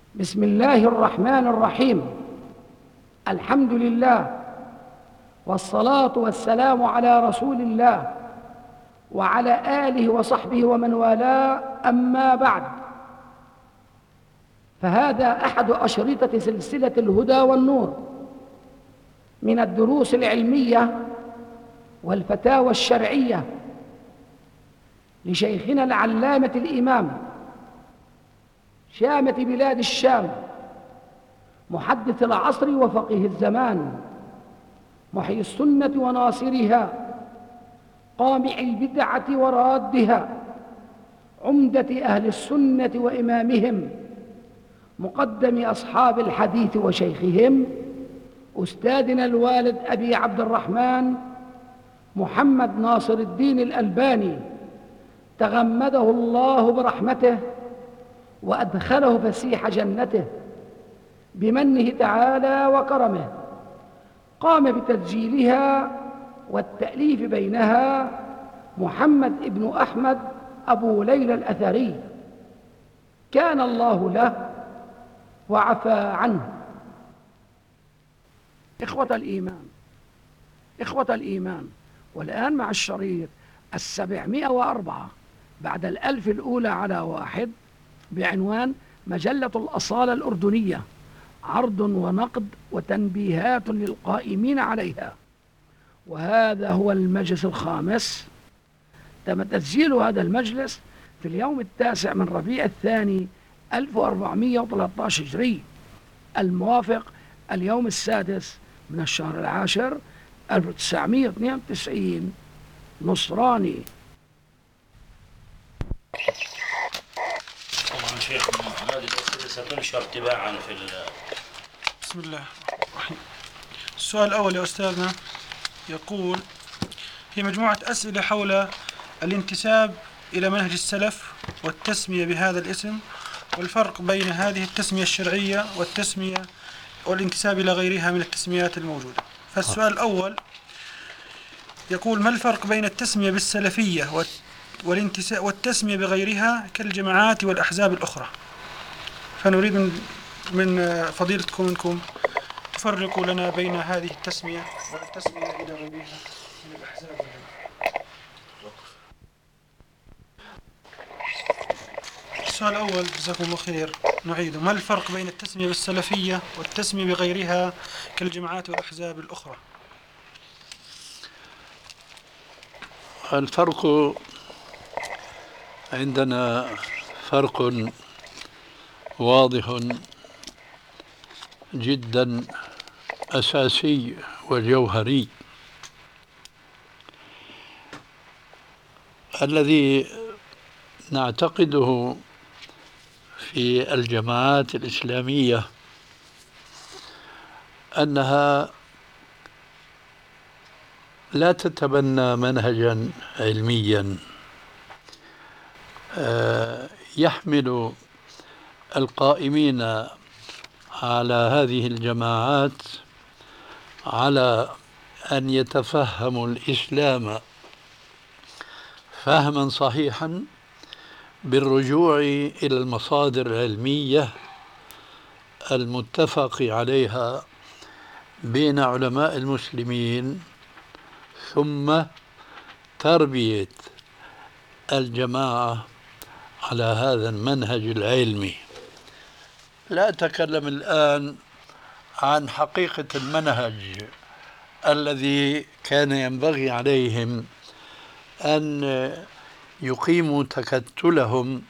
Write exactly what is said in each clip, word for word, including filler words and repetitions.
بسم الله الرحمن الرحيم. الحمد لله، والصلاة والسلام على رسول الله وعلى آله وصحبه ومن والاه، أما بعد، فهذا أحد أشرطة سلسلة الهدى والنور من الدروس العلمية والفتاوى الشرعية لشيخنا العلامة الإمام شامة بلاد الشام، محدث العصر وفقيه الزمان، محيي السنة وناصرها، قامع البدعة ورادها، عمدة أهل السنة وإمامهم، مقدم أصحاب الحديث وشيخهم، أستاذنا الوالد أبي عبد الرحمن محمد ناصر الدين الألباني، تغمده الله برحمته وأدخله فسيح جنته بمنه تعالى وكرمه. قام بتسجيلها والتأليف بينها محمد ابن أحمد أبو ليلى الأثري، كان الله له وعفى عنه. إخوة الإيمان إخوة الإيمان والآن مع الشريط السبعمائة وأربعة بعد الألف الأولى على واحد، بعنوان مجلة الأصالة الأردنية، عرض ونقد وتنبيهات للقائمين عليها. وهذا هو المجلس الخامس. تم تسجيل هذا المجلس في اليوم التاسع من ربيع الثاني ألف وأربعمائة وثلاثة عشر هجري، الموافق اليوم السادس من الشهر العاشر ألف وتسعمائة واثنين وتسعين نصراني. طبعا شيخنا هذه الأسئلة ستنشر تباعا في ال بسم الله الرحمن. السؤال الأول يا أستاذنا يقول: هي مجموعة أسئلة حول الانتساب إلى منهج السلف والتسمية بهذا الاسم، والفرق بين هذه التسمية الشرعية والتسمية والانتساب إلى غيرها من التسميات الموجودة. فالسؤال الأول يقول: ما الفرق بين التسمية بالسلفية والانتساب والتسمية بغيرها كالجماعات والأحزاب الأخرى؟ فنريد من من فضيلتكم منكم تفرقوا لنا بين هذه التسمية والتسمية إلى غيرها من الأحزاب والجماعات. السؤال الأول جزاكم الله خير نعيده: ما الفرق بين التسمية بالسلفية والتسمية بغيرها كالجماعات والأحزاب الأخرى؟ الفرق عندنا فرق واضح جدا أساسي وجوهري. الذي نعتقده في الجماعات الإسلامية أنها لا تتبنى منهجا علميا يحمل القائمين على هذه الجماعات على أن يتفهموا الإسلام فهما صحيحا بالرجوع إلى المصادر العلمية المتفق عليها بين علماء المسلمين، ثم تربية الجماعة على هذا المنهج العلمي. لا أتكلم الآن عن حقيقة المنهج الذي كان ينبغي عليهم أن يقيموا تكتلهم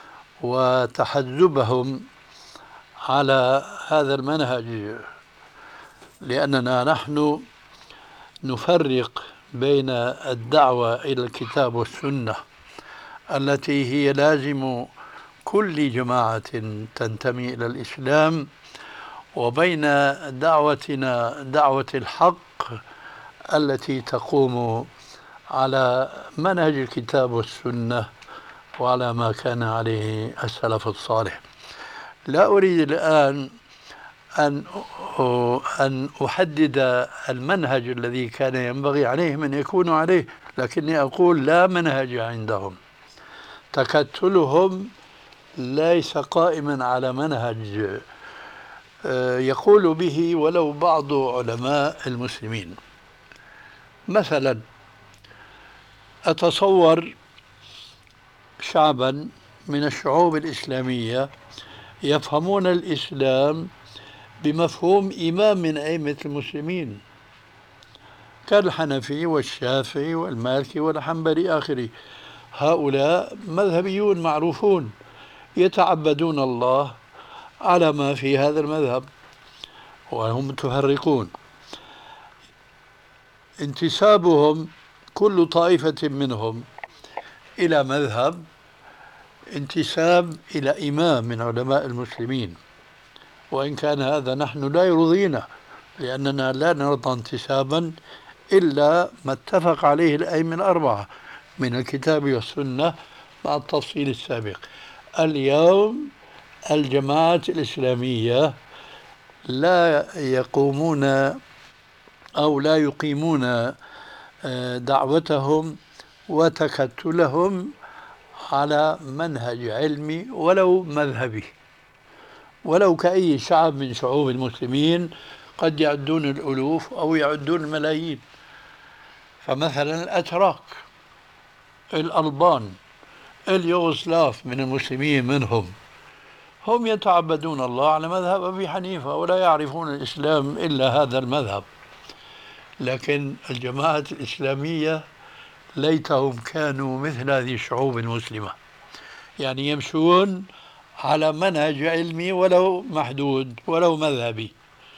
وتحزبهم على هذا المنهج، لأننا نحن نفرق بين الدعوة إلى الكتاب والسنة التي هي لازم كل جماعة تنتمي إلى الإسلام، وبين دعوتنا دعوة الحق التي تقوم على منهج الكتاب والسنة وعلى ما كان عليه السلف الصالح. لا أريد الآن أن أن أحدد المنهج الذي كان ينبغي عليهم أن يكونوا عليه، لكني أقول لا منهج عندهم. تكتلهم ليس قائما على منهج يقول به ولو بعض علماء المسلمين. مثلا أتصور شعبا من الشعوب الإسلامية يفهمون الإسلام بمفهوم إمام من أئمة المسلمين كالحنفي والشافعي والمالكي والحنبلي آخره. هؤلاء مذهبيون معروفون يتعبدون الله على ما في هذا المذهب وهم متفرقون. انتسابهم كل طائفة منهم إلى مذهب انتساب إلى إمام من علماء المسلمين، وإن كان هذا نحن لا يرضينا، لأننا لا نرضى انتسابا إلا ما اتفق عليه الأئمة الأربعة من الكتاب والسنة مع التفصيل السابق. اليوم الجماعات الإسلامية لا يقومون أو لا يقيمون دعوتهم وتكتلهم على منهج علمي ولو مذهبي، ولو كأي شعب من شعوب المسلمين قد يعدون الألوف أو يعدون الملايين. فمثلا الأتراك، الألبان، اليوغوسلاف من المسلمين منهم، هم يتعبدون الله على مذهب أبي حنيفة ولا يعرفون الإسلام إلا هذا المذهب. لكن الجماعة الإسلامية ليتهم كانوا مثل هذه الشعوب المسلمة، يعني يمشون على منهج علمي ولو محدود ولو مذهبي.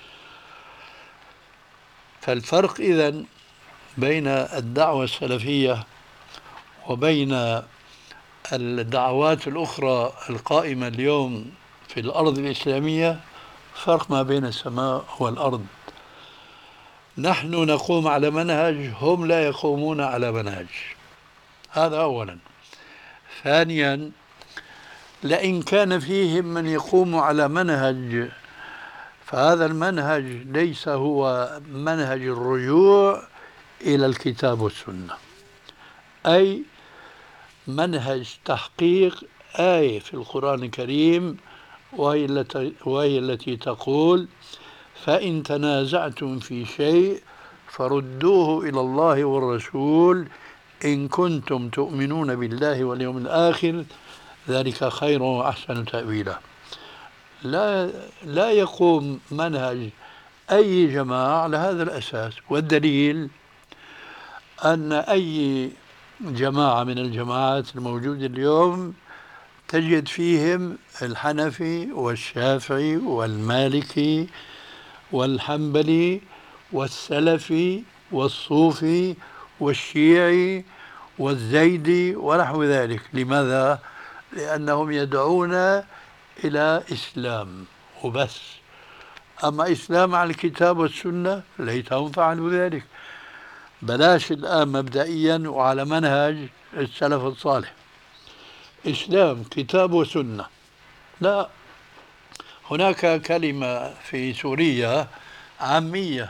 فالفرق إذن بين الدعوة السلفية وبين الدعوات الأخرى القائمة اليوم في الأرض الإسلامية فرق ما بين السماء والأرض. نحن نقوم على منهج، هم لا يقومون على منهج. هذا أولا. ثانيا، لئن كان فيهم من يقوم على منهج فهذا المنهج ليس هو منهج الرجوع إلى الكتاب والسنة، أي منهج تحقيق آية في القرآن الكريم وهي التي, وهي التي تقول: فإن تنازعتم في شيء فردوه إلى الله والرسول إن كنتم تؤمنون بالله واليوم الآخر ذلك خير وأحسن تأويلا. لا لا يقوم منهج أي جماعة على هذا الأساس، والدليل أن أي جماعة من الجماعات الموجودة اليوم تجد فيهم الحنفي والشافعي والمالكي والحنبلي والسلفي والصوفي والشيعي والزيدي ونحو ذلك. لماذا؟ لأنهم يدعون إلى إسلام وبس، أما إسلام على الكتاب والسنة ليتهم فعلوا ذلك. بلاش الآن مبدئيا وعلى منهج السلف الصالح إسلام كتاب وسنة، لا. هناك كلمة في سوريا عامية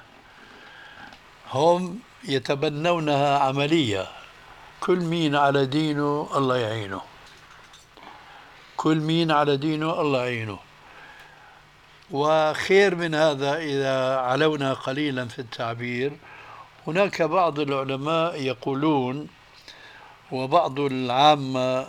هم يتبنونها عملية: كل مين على دينه الله يعينه، كل مين على دينه الله يعينه. وخير من هذا إذا علونا قليلا في التعبير، هناك بعض العلماء يقولون وبعض العامة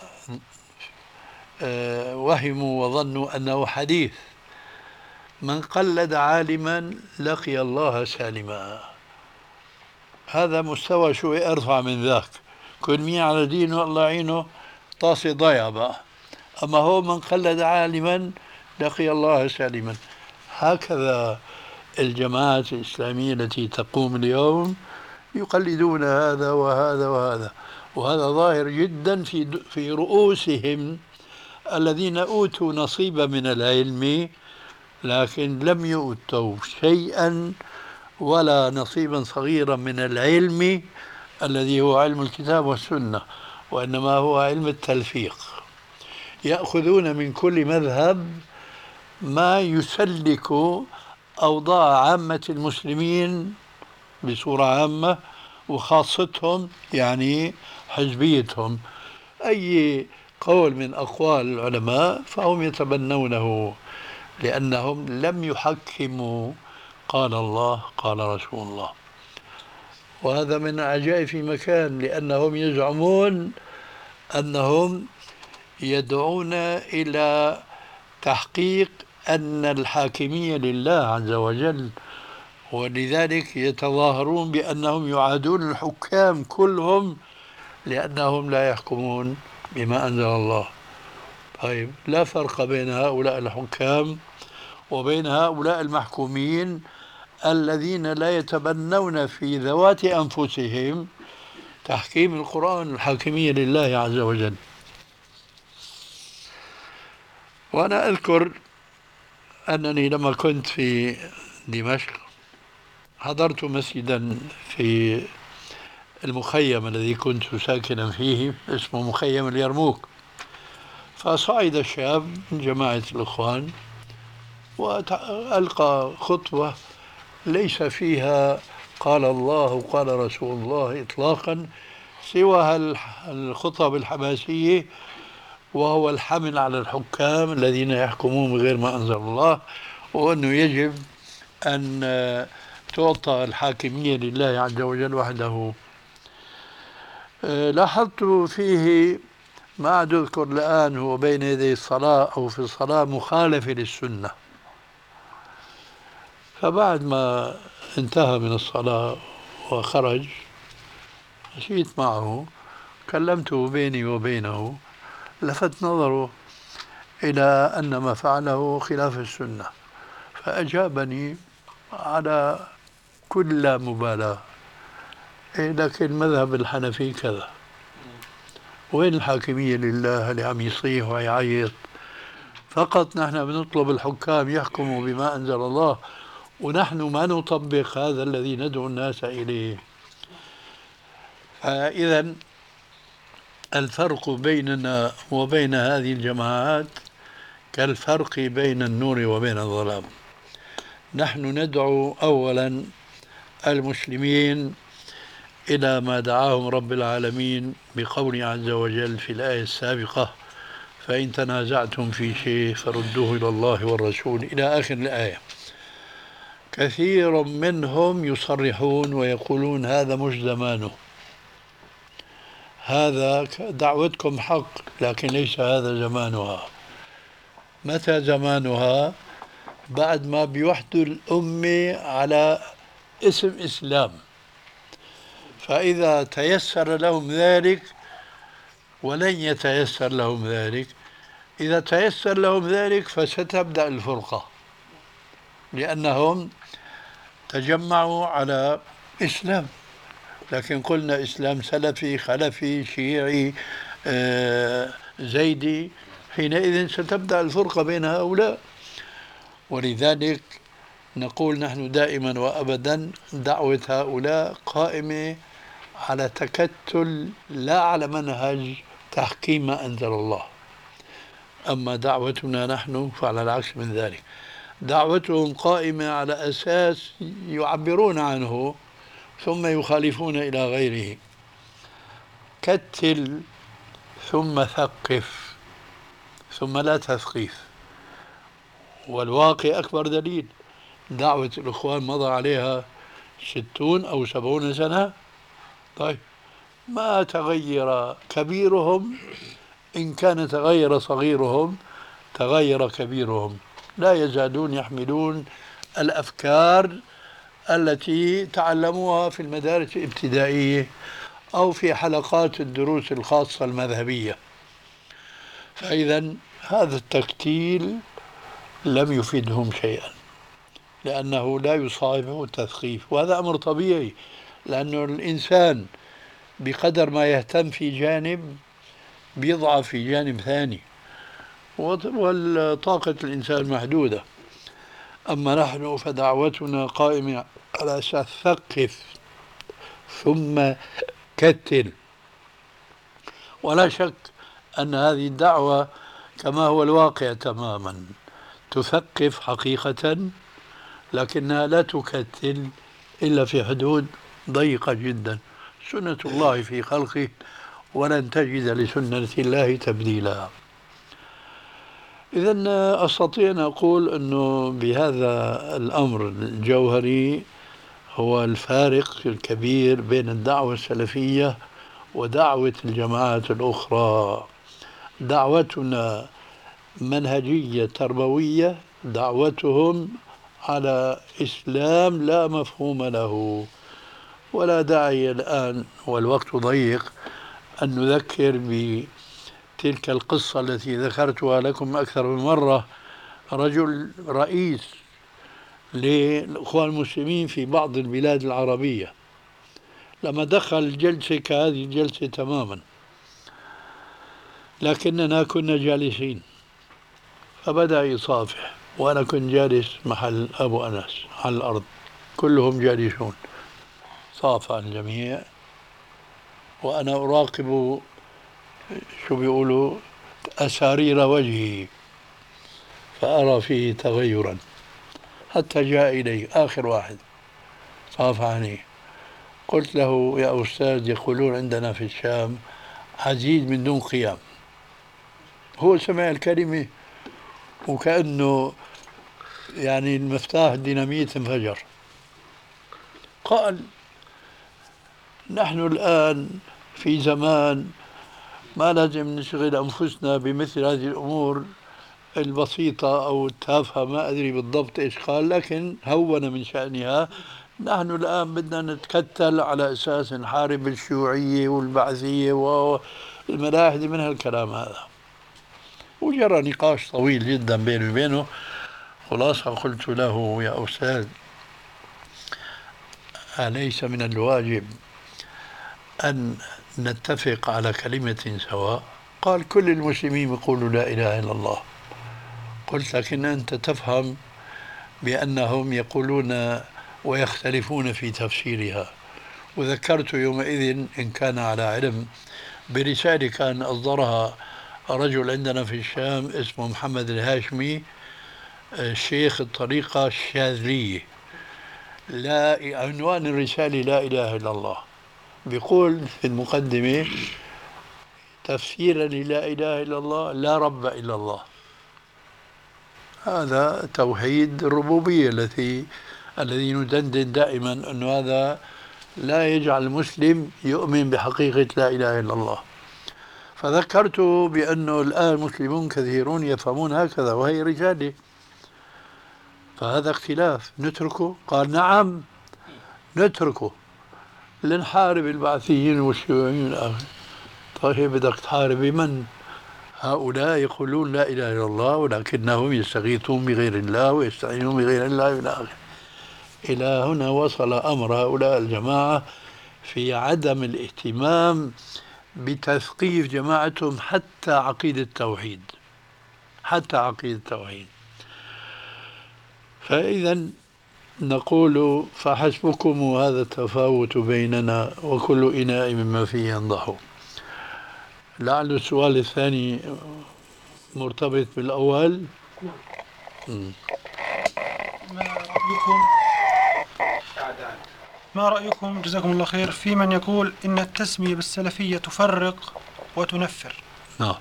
وهموا وظنوا أنه حديث: من قلد عالما لقي الله سالما. هذا مستوى شوي أرفع من ذاك، كل مين على دينه الله يعينه طاسي ضيع بقى، أما هو من قلد عالما لقي الله سالما. هكذا الجماعات الإسلامية التي تقوم اليوم يقلدون هذا وهذا وهذا، وهذا ظاهر جدا في في رؤوسهم الذين أوتوا نصيبا من العلم لكن لم يؤتوا شيئا ولا نصيبا صغيرا من العلم الذي هو علم الكتاب والسنة، وإنما هو علم التلفيق. يأخذون من كل مذهب ما يسلك أوضاع عامة المسلمين بصورة عامة، وخاصتهم يعني حزبيتهم. أي قول من أقوال العلماء فهم يتبنونه، لأنهم لم يحكموا قال الله قال رسول الله. وهذا من العجائب في مكان، لأنهم يزعمون أنهم يدعون إلى تحقيق أن الحاكمية لله عز وجل، ولذلك يتظاهرون بأنهم يعادون الحكام كلهم لأنهم لا يحكمون بما أنزل الله. طيب، لا فرق بين هؤلاء الحكام وبين هؤلاء المحكومين الذين لا يتبنون في ذوات أنفسهم تحكيم القرآن، الحاكمية لله عز وجل. وأنا أذكر أنني لما كنت في دمشق حضرت مسجدا في المخيم الذي كنت ساكنا فيه اسمه مخيم اليرموك، فصعد شاب من جماعة الإخوان وألقى خطبة ليس فيها قال الله وقال رسول الله إطلاقا، سوى الخطب الحماسية، وهو الحمل على الحكام الذين يحكمون بغير ما أنزل الله، وأنه يجب أن تعطى الحاكمية لله عز وجل وحده. لاحظت فيه ما عاد أذكر الآن هو بين يدي الصلاة أو في الصلاة مخالفة للسنة. فبعد ما انتهى من الصلاة وخرج مشيت معه كلمته بيني وبينه، لفت نظره إلى أن ما فعله خلاف السنة، فأجابني على كل لا مبالاة: إيه لكن المذهب الحنفي كذا، وين الحاكمية لله اللي عم يصيح ويعيط؟ فقط نحن بنطلب الحكام يحكموا بما أنزل الله، ونحن ما نطبق هذا الذي ندعو الناس إليه. فإذا الفرق بيننا وبين هذه الجماعات كالفرق بين النور وبين الظلام. نحن ندعو أولا المسلمين إلى ما دعاهم رب العالمين بقوله عز وجل في الآية السابقة: فإن تنازعتم في شيء فردوه إلى الله والرسول، إلى آخر الآية. كثير منهم يصرحون ويقولون هذا مش زمانه، هذا دعوتكم حق لكن ليس هذا زمانها. متى زمانها؟ بعد ما بيوحدوا الأمة على اسم إسلام. فإذا تيسر لهم ذلك، ولن يتيسر لهم ذلك، إذا تيسر لهم ذلك فستبدأ الفرقة، لأنهم تجمعوا على إسلام. لكن قلنا إسلام سلفي خلفي شيعي آه زيدي، حينئذ ستبدأ الفرقة بين هؤلاء. ولذلك نقول نحن دائما وأبدا دعوة هؤلاء قائمة على تكتل لا على منهج تحكيم ما أنزل الله. أما دعوتنا نحن فعلى العكس من ذلك، دعوتهم قائمة على أساس يعبرون عنه ثم يخالفون إلى غيره. كتل ثم ثقف ثم لا تثقيف. والواقع أكبر دليل، دعوة الإخوان مضى عليها ستون أو سبعون سنة. طيب، ما تغير كبيرهم، إن كان تغير صغيرهم تغير كبيرهم، لا يزالون يحملون الأفكار التي تعلموها في المدارس الابتدائية أو في حلقات الدروس الخاصة المذهبية. فإذا هذا التكتيل لم يفيدهم شيئا، لأنه لا يصاحبه التثقيف، وهذا أمر طبيعي، لأنه الإنسان بقدر ما يهتم في جانب بيضعف في جانب ثاني، والطاقة الإنسان محدودة. أما نحن فدعوتنا قائمة على أساس ثقف ثم كتل. ولا شك أن هذه الدعوة كما هو الواقع تماما تثقف حقيقة، لكنها لا تكتل إلا في حدود ضيقة جدا. سنة الله في خلقه ولن تجد لسنة الله تبديلا. إذن أستطيع أن أقول أنه بهذا الأمر الجوهري هو الفارق الكبير بين الدعوة السلفية ودعوة الجماعات الأخرى. دعوتنا منهجية تربوية، دعوتهم على إسلام لا مفهوم له. ولا داعي الآن والوقت ضيق أن نذكر بتلك القصة التي ذكرتها لكم أكثر من مرة. رجل رئيس للإخوان المسلمين في بعض البلاد العربية لما دخل جلسة كهذه الجلسة تماما، لكننا كنا جالسين، فبدأ يصافح وأنا كنت جالس محل أبو أنس على الأرض، كلهم جالسون، صافح الجميع وأنا أراقب شو بيقولوا أسارير وجهه، فأرى فيه تغيرا حتى جاء إلي آخر واحد صافحني. قلت له: يا أستاذ، يقولون عندنا في الشام عزيز من دون قيام. هو سمع الكلمة وكأنه يعني المفتاح الديناميت انفجر. قال: نحن الآن في زمان ما لازم نشغل أنفسنا بمثل هذه الأمور البسيطة أو التافهة، ما أدري بالضبط إيش قال، لكن هون من شأنها. نحن الآن بدنا نتكتل على أساس نحارب الشيوعية والبعثية والملاحدة من هالكلام هذا. وجرى نقاش طويل جدا بيني وبينه. خلاصة قلت له: يا أستاذ، أليس من الواجب أن نتفق على كلمة سواء؟ قال: كل المسلمين يقولوا لا إله إلا الله. قلت: لكن أنت تفهم بأنهم يقولون ويختلفون في تفسيرها. وذكرت يومئذ، إن كان على علم، برسالة كان أصدرها رجل عندنا في الشام اسمه محمد الهاشمي، شيخ الطريقة الشاذلية. لا عنوان الرسالة لا إله إلا الله. بيقول في المقدمة تفسيرا للا إله إلا الله: لا رب إلا الله. هذا توحيد الربوبية الذي الذي ندندن دائما أن هذا لا يجعل المسلم يؤمن بحقيقة لا إله إلا الله. فذكرت بأنه الآن مسلمون كثيرون يفهمون هكذا وهي رجالة، فهذا اختلاف نتركه؟ قال: نعم نتركه، لنحارب البعثيين والشيوعيين. طيب بدك تحارب من؟ هؤلاء يقولون لا إله إلا الله ولكنهم يستغيثون بغير الله ويستعينون بغير الله إلى آخره. إلى هنا وصل أمر هؤلاء الجماعة في عدم الاهتمام بتثقيف جماعتهم حتى عقيدة التوحيد، حتى عقيدة التوحيد. فإذا نقول: فحسبكم هذا التفاوت بيننا وكل إناء مما فيه ينضح. لعل السؤال الثاني مرتبط بالأول. ما رأيكم ما رأيكم جزاكم الله خير في من يقول إن التسمية بالسلفية تفرق وتنفر؟ نعم.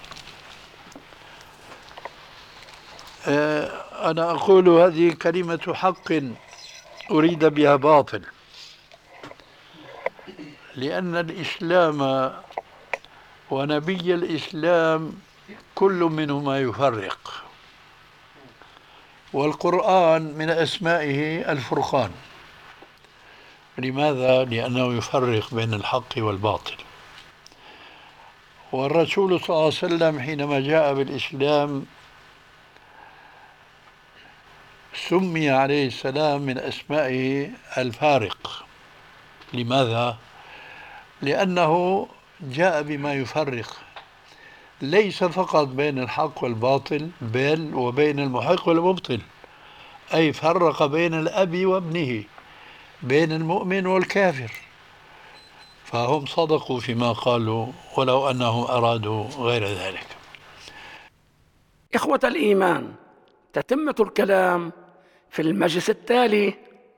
أنا أقول هذه كلمة حق أريد بها باطل، لأن الإسلام ونبي الإسلام كل منهما يفرق، والقرآن من أسمائه الفرقان. لماذا؟ لأنه يفرق بين الحق والباطل. والرسول صلى الله عليه وسلم حينما جاء بالإسلام سمي عليه السلام من أسمائه الفارق. لماذا؟ لأنه جاء بما يفرق ليس فقط بين الحق والباطل، بل وبين المحق والمبطل، أي فرق بين الأب وابنه، بين المؤمن والكافر. فهم صدقوا فيما قالوا ولو أنهم أرادوا غير ذلك. إخوة الإيمان، تتمة الكلام في المجلس التالي